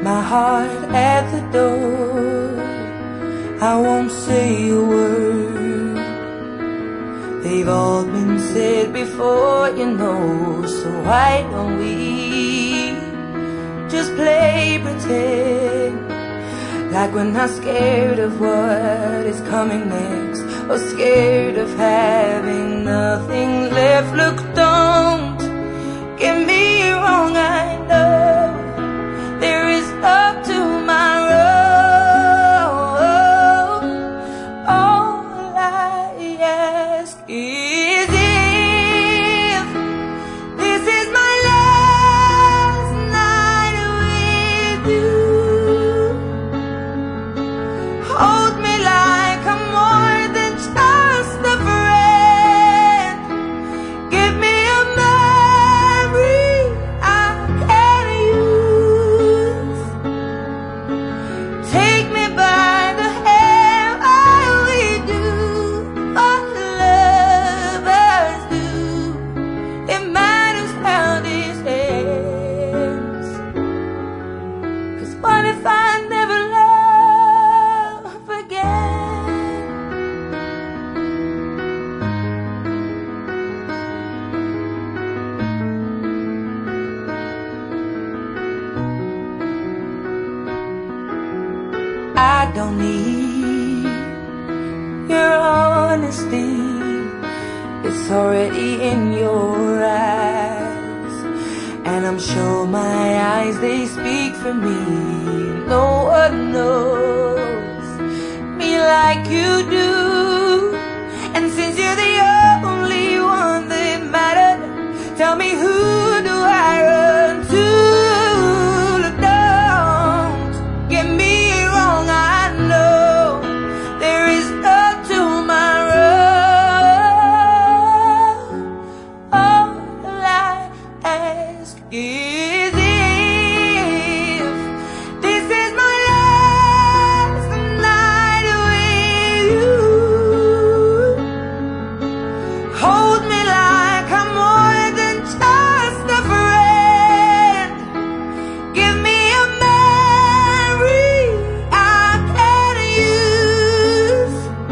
my heart at the door. I won't say a word. They've all been said before, you know. So why don't we just play pretend, like we're not scared of what is coming next, or scared of having nothing left. Look, don't get me wrong, I know there is up tomorrow. All I ask is if this is my last night with you, hold me like I'm more than just a friend. Give me a memory I can use. Take me by the hand while we do what lovers do. It matters how this ends. 'Cause what if I never love again? I don't need your honesty, it's already in your eyes. And I'm sure my eyes, they speak for me. No one knows me like you do. And since you're the only one that matters, tell me, who do I run to? Look, don't get me wrong, I know there is no tomorrow. All I ask is if this is my last night with you, hold me like I'm more than just a friend. Give me a memory I can use.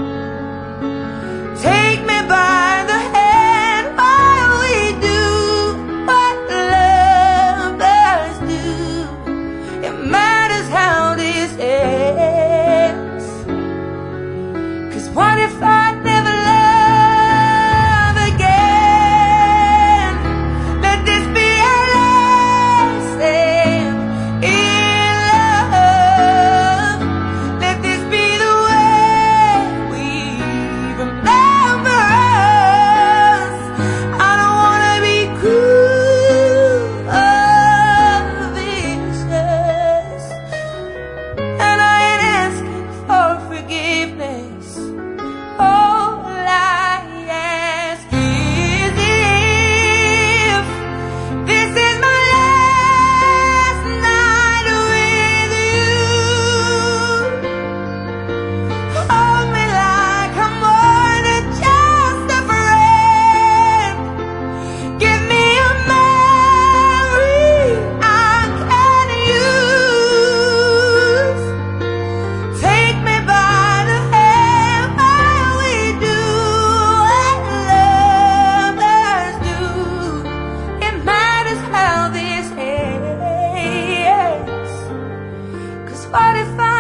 Take me by the hand while we do what lovers do. It matters how this ends. 'Cause what if I never love again? Let this be our last stand in love. Let this be the way we remember us. I don't wanna be cruel or vicious, and I ain't asking for forgiveness. All I ask is if this is my last night with you, hold me like I'm more than just a friend. Give me a memory I can use. Take me by the hand while we do what lovers do. It matters how this ends. 'Cause what if I